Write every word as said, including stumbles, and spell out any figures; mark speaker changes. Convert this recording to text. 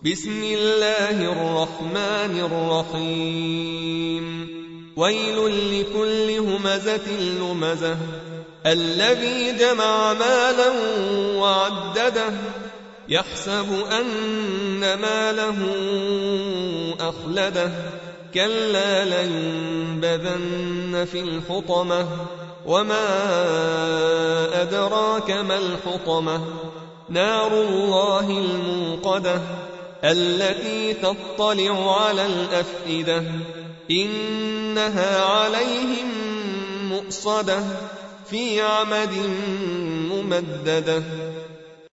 Speaker 1: بسم الله الرحمن الرحيم ويل لكل همزة لمزة الذي جمع مالا وعدده يحسب أن ماله أخلده كلا لينبذن في الحطمة وما أدراك ما الحطمة نار الله الموقدة التي تطلع على الأفئدة إنها عليهم مؤصدة في عمد ممددة